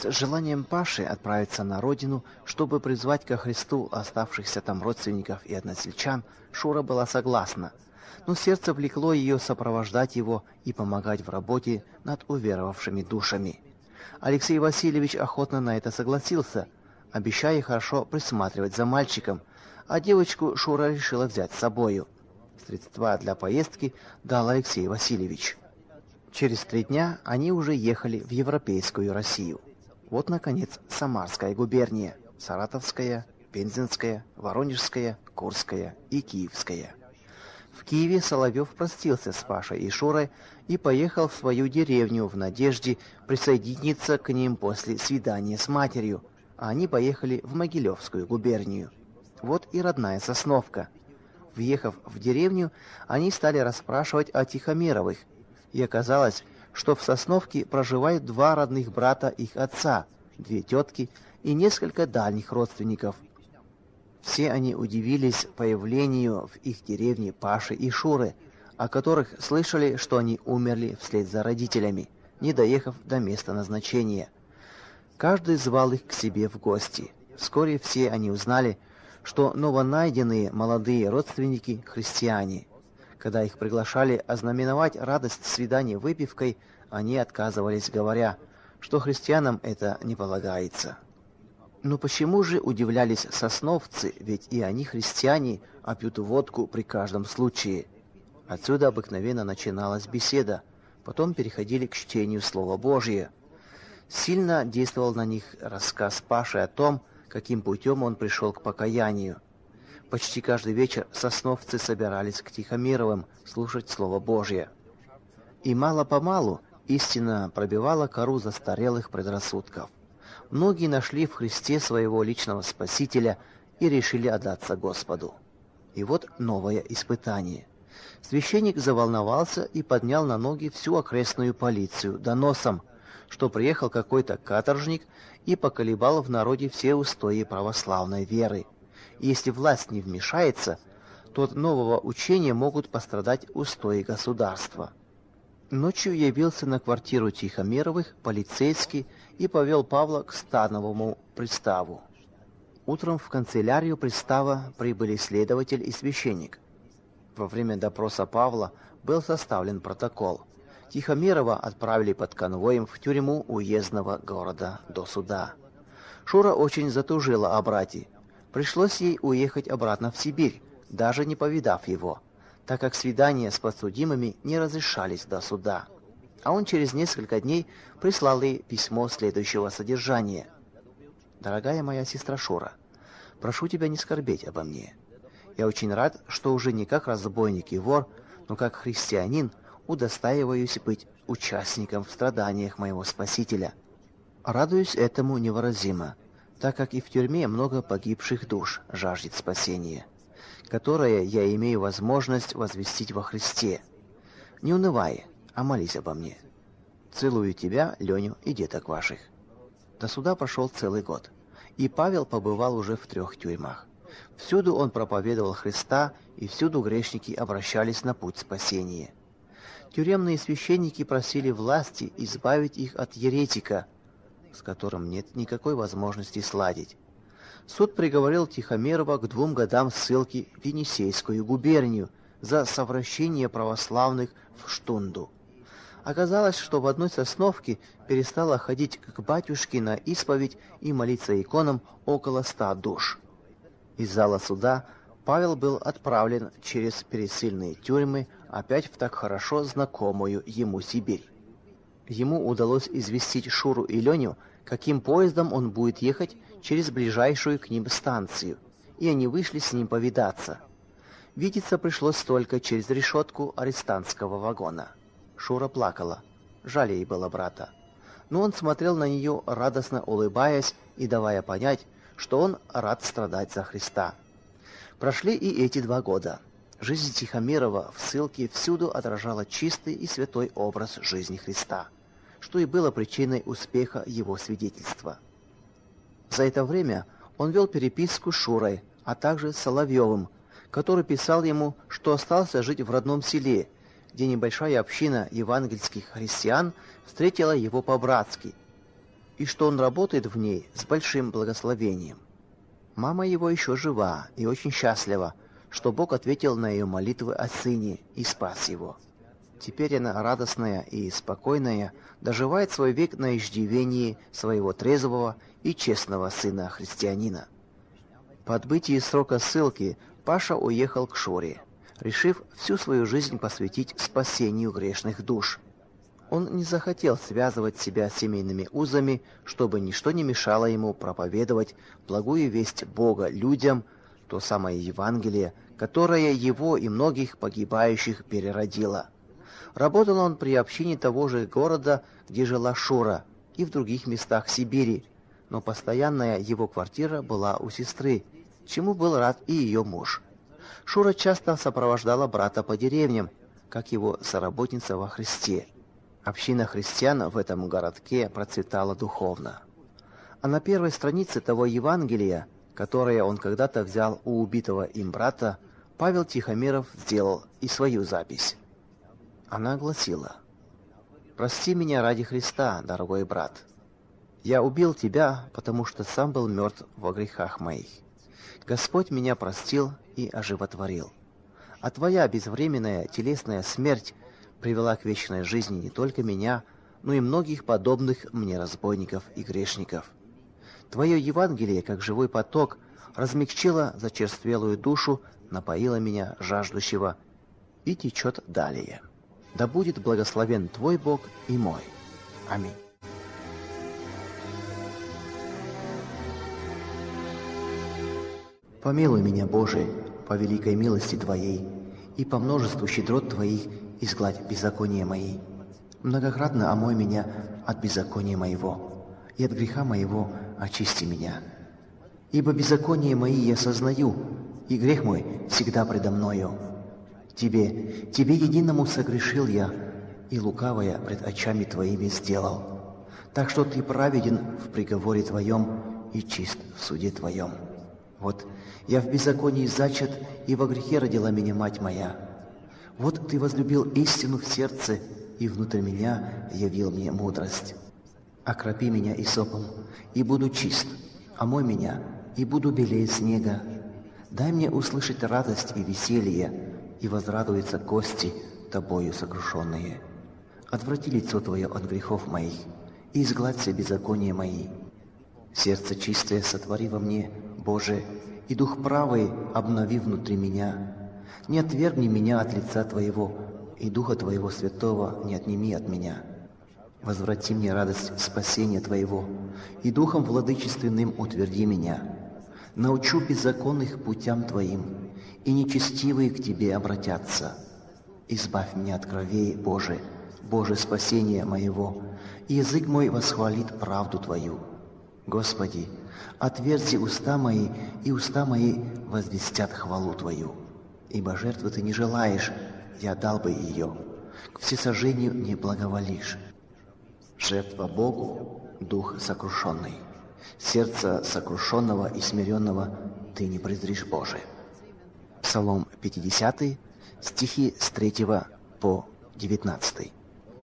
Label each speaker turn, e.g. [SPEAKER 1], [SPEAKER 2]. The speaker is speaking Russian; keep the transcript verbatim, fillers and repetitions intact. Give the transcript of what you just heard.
[SPEAKER 1] С желанием Паши отправиться на родину, чтобы призвать ко Христу оставшихся там родственников и односельчан, Шура была согласна, но сердце влекло ее сопровождать его и помогать в работе над уверовавшими душами. Алексей Васильевич охотно на это согласился, обещая хорошо присматривать за мальчиком, а девочку Шура решила взять с собою. Средства для поездки дал Алексей Васильевич. Через три дня они уже ехали в европейскую Россию. Вот, наконец, Самарская губерния, Саратовская, Пензенская, Воронежская, Курская и Киевская. В Киеве Соловьев простился с Пашей и Шурой и поехал в свою деревню в надежде присоединиться к ним после свидания с матерью, а они поехали в Могилевскую губернию. Вот и родная Сосновка. Въехав в деревню, они стали расспрашивать о Тихомировых, и оказалось, что в Сосновке проживают два родных брата их отца, две тетки и несколько дальних родственников. Все они удивились появлению в их деревне Паши и Шуры, о которых слышали, что они умерли вслед за родителями, не доехав до места назначения. Каждый звал их к себе в гости. Вскоре все они узнали, что новонайденные молодые родственники христиане. Когда их приглашали ознаменовать радость свидания выпивкой, они отказывались, говоря, что христианам это не полагается. Но почему же удивлялись сосновцы, ведь и они христиане, а пьют водку при каждом случае? Отсюда обыкновенно начиналась беседа, потом переходили к чтению Слова Божия. Сильно действовал на них рассказ Паши о том, каким путем он пришел к покаянию. Почти каждый вечер сосновцы собирались к Тихомировым слушать Слово Божье. И мало-помалу истина пробивала кору застарелых предрассудков. Многие нашли в Христе своего личного Спасителя и решили отдаться Господу. И вот новое испытание. Священник заволновался и поднял на ноги всю окрестную полицию доносом, что приехал какой-то каторжник и поколебал в народе все устои православной веры. И если власть не вмешается, то от нового учения могут пострадать устои государства. Ночью явился на квартиру Тихомировых полицейский и повел Павла к становому приставу. Утром в канцелярию пристава прибыли следователь и священник. Во время допроса Павла был составлен протокол. Тихомирова отправили под конвоем в тюрьму уездного города до суда. Шура очень затужила о брате. Пришлось ей уехать обратно в Сибирь, даже не повидав его, так как свидания с подсудимыми не разрешались до суда. А он через несколько дней прислал ей письмо следующего содержания. «Дорогая моя сестра Шура, прошу тебя не скорбеть обо мне. Я очень рад, что уже не как разбойник и вор, но как христианин удостаиваюсь быть участником в страданиях моего Спасителя. Радуюсь этому невыразимо, так как и в тюрьме много погибших душ жаждет спасения, которое я имею возможность возвестить во Христе. Не унывай, а молись обо мне. Целую тебя, Леню и деток ваших». До суда прошел целый год, и Павел побывал уже в трех тюрьмах. Всюду он проповедовал Христа, и всюду грешники обращались на путь спасения. Тюремные священники просили власти избавить их от еретика, с которым нет никакой возможности сладить. Суд приговорил Тихомирова к двум годам ссылки в Енисейскую губернию за совращение православных в штунду. Оказалось, что в одной Сосновке перестало ходить к батюшке на исповедь и молиться иконам около ста душ. Из зала суда Павел был отправлен через пересыльные тюрьмы опять в так хорошо знакомую ему Сибирь. Ему удалось известить Шуру и Леню, каким поездом он будет ехать через ближайшую к ним станцию, и они вышли с ним повидаться. Видеться пришлось только через решетку арестантского вагона. Шура плакала, жаль ей было брата. Но он смотрел на нее, радостно улыбаясь и давая понять, что он рад страдать за Христа. Прошли и эти два года. Жизнь Тихомирова в ссылке всюду отражала чистый и святой образ жизни Христа, что и было причиной успеха его свидетельства. За это время он вел переписку с Шурой, а также с Соловьевым, который писал ему, что остался жить в родном селе, где небольшая община евангельских христиан встретила его по-братски. и что он работает в ней с большим благословением. Мама его еще жива и очень счастлива, что Бог ответил на ее молитвы о сыне и спас его. Теперь она радостная и спокойная, доживает свой век на иждивении своего трезвого и честного сына-христианина. По отбытии срока ссылки Паша уехал к Шуре, решив всю свою жизнь посвятить спасению грешных душ. Он не захотел связывать себя семейными узами, чтобы ничто не мешало ему проповедовать благую весть Бога людям, то самое Евангелие, которое его и многих погибающих переродило. Работал он при общине того же города, где жила Шура, и в других местах Сибири, но постоянная его квартира была у сестры, чему был рад и ее муж. Шура часто сопровождала брата по деревням, как его соработница во Христе. Община христиан в этом городке процветала духовно. А на первой странице того Евангелия, которое он когда-то взял у убитого им брата, Павел Тихомиров сделал и свою запись. Она гласила: «Прости меня ради Христа, дорогой брат. Я убил тебя, потому что сам был мертв во грехах моих. Господь меня простил и оживотворил. А твоя безвременная телесная смерть привела к вечной жизни не только меня, но и многих подобных мне разбойников и грешников. Твое Евангелие, как живой поток, размягчило зачерствелую душу, напоило меня, жаждущего, и течет далее. Да будет благословен Твой Бог и мой. Аминь». Помилуй меня, Боже, по великой милости Твоей, и по множеству щедрот Твоих изгладь беззакония мои. Многократно омой меня от беззакония моего, и от греха моего очисти меня. Ибо беззаконие мои я сознаю, и грех мой всегда предо мною. Тебе, Тебе единому согрешил я, и лукавое пред очами Твоими сделал. Так что Ты праведен в приговоре Твоем и чист в суде Твоем. Вот я в беззаконии зачат, и во грехе родила меня мать моя. Вот Ты возлюбил истину в сердце, и внутрь меня явил мне мудрость. Окропи меня исопом, и буду чист, омой меня, и буду белее снега. Дай мне услышать радость и веселье, и возрадуются кости Тобою сокрушенные. Отврати лицо Твое от грехов моих, и изгладься беззакония мои. Сердце чистое сотвори во мне, Боже, и дух правый обнови внутри меня. Не отвергни меня от лица Твоего, и Духа Твоего Святого не отними от меня. Возврати мне радость спасения Твоего, и Духом владычественным утверди меня. Научу беззаконных путям Твоим, и нечестивые к Тебе обратятся. Избавь меня от кровей, Боже, Боже, спасение моего, и язык мой восхвалит правду Твою. Господи, отверзи уста мои, и уста мои возвестят хвалу Твою. Ибо жертвы Ты не желаешь, я дал бы ее, к всесожжению не благоволишь. Жертва Богу — дух сокрушенный. Сердце сокрушенного и смиренного Ты не презришь, Боже. Псалом пятидесятый, стихи с третьего по девятнадцатый.